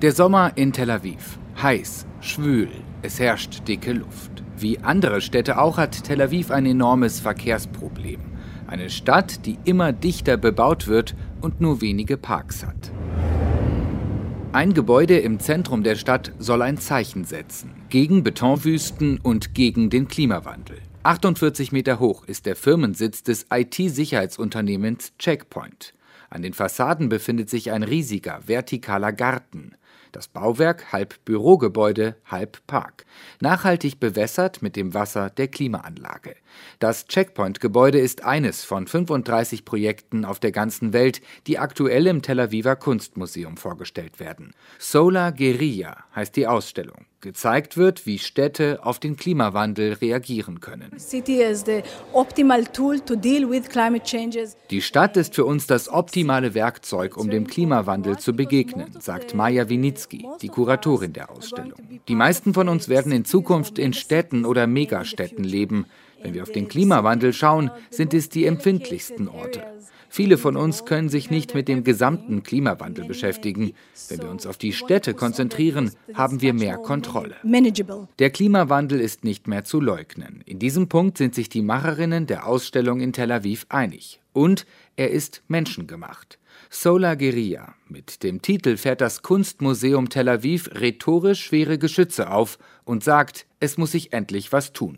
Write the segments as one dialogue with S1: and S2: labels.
S1: Der Sommer in Tel Aviv. Heiß, schwül, es herrscht dicke Luft. Wie andere Städte auch hat Tel Aviv ein enormes Verkehrsproblem. Eine Stadt, die immer dichter bebaut wird und nur wenige Parks hat. Ein Gebäude im Zentrum der Stadt soll ein Zeichen setzen. Gegen Betonwüsten und gegen den Klimawandel. 48 Meter hoch ist der Firmensitz des IT-Sicherheitsunternehmens Check Point. An den Fassaden befindet sich ein riesiger, vertikaler Garten. Das Bauwerk halb Bürogebäude, halb Park. Nachhaltig bewässert mit dem Wasser der Klimaanlage. Das Checkpoint-Gebäude ist eines von 35 Projekten auf der ganzen Welt, die aktuell im Tel Aviver Kunstmuseum vorgestellt werden. Solar Guerilla heißt die Ausstellung. Gezeigt wird, wie Städte auf den Klimawandel reagieren können. Die Stadt ist für uns das optimale Werkzeug, um dem Klimawandel zu begegnen, sagt Maja Winitzki, die Kuratorin der Ausstellung. Die meisten von uns werden in Zukunft in Städten oder Megastädten leben. Wenn wir auf den Klimawandel schauen, sind es die empfindlichsten Orte. Viele von uns können sich nicht mit dem gesamten Klimawandel beschäftigen. Wenn wir uns auf die Städte konzentrieren, haben wir mehr Kontrolle. Der Klimawandel ist nicht mehr zu leugnen. In diesem Punkt sind sich die Macherinnen der Ausstellung in Tel Aviv einig. Und er ist menschengemacht. Solar Guerilla. Mit dem Titel fährt das Kunstmuseum Tel Aviv rhetorisch schwere Geschütze auf und sagt, es muss sich endlich was tun.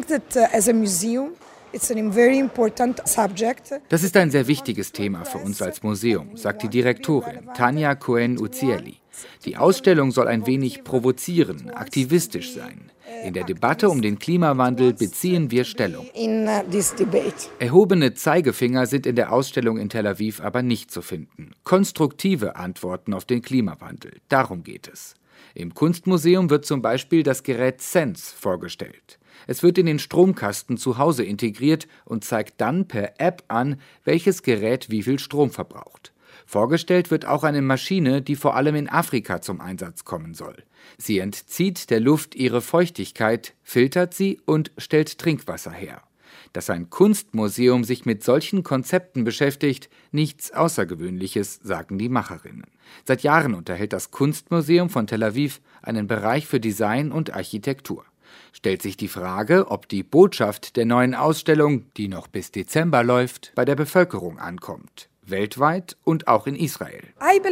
S1: Das ist ein sehr wichtiges Thema für uns als Museum, sagt die Direktorin Tanja Cohen-Uzieli. Die Ausstellung soll ein wenig provozieren, aktivistisch sein. In der Debatte um den Klimawandel beziehen wir Stellung. Erhobene Zeigefinger sind in der Ausstellung in Tel Aviv aber nicht zu finden. Konstruktive Antworten auf den Klimawandel, darum geht es. Im Kunstmuseum wird zum Beispiel das Gerät Sense vorgestellt. Es wird in den Stromkasten zu Hause integriert und zeigt dann per App an, welches Gerät wie viel Strom verbraucht. Vorgestellt wird auch eine Maschine, die vor allem in Afrika zum Einsatz kommen soll. Sie entzieht der Luft ihre Feuchtigkeit, filtert sie und stellt Trinkwasser her. Dass ein Kunstmuseum sich mit solchen Konzepten beschäftigt, nichts Außergewöhnliches, sagen die Macherinnen. Seit Jahren unterhält das Kunstmuseum von Tel Aviv einen Bereich für Design und Architektur. Stellt sich die Frage, ob die Botschaft der neuen Ausstellung, die noch bis Dezember läuft, bei der Bevölkerung ankommt. Weltweit und auch in Israel.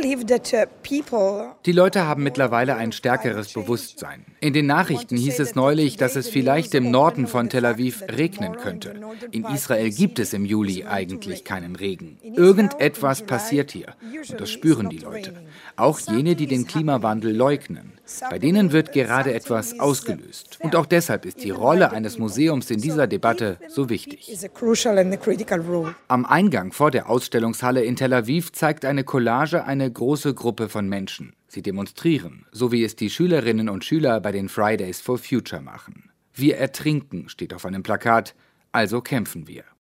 S1: Die Leute haben mittlerweile ein stärkeres Bewusstsein. In den Nachrichten hieß es neulich, dass es vielleicht im Norden von Tel Aviv regnen könnte. In Israel gibt es im Juli eigentlich keinen Regen. Irgendetwas passiert hier und das spüren die Leute. Auch jene, die den Klimawandel leugnen. Bei denen wird gerade etwas ausgelöst. Und auch deshalb ist die Rolle eines Museums in dieser Debatte so wichtig. Am Eingang vor der Ausstellungshalle in Tel Aviv zeigt eine Collage eine große Gruppe von Menschen. Sie demonstrieren, so wie es die Schülerinnen und Schüler bei den Fridays for Future machen. Wir ertrinken, steht auf einem Plakat, also kämpfen wir.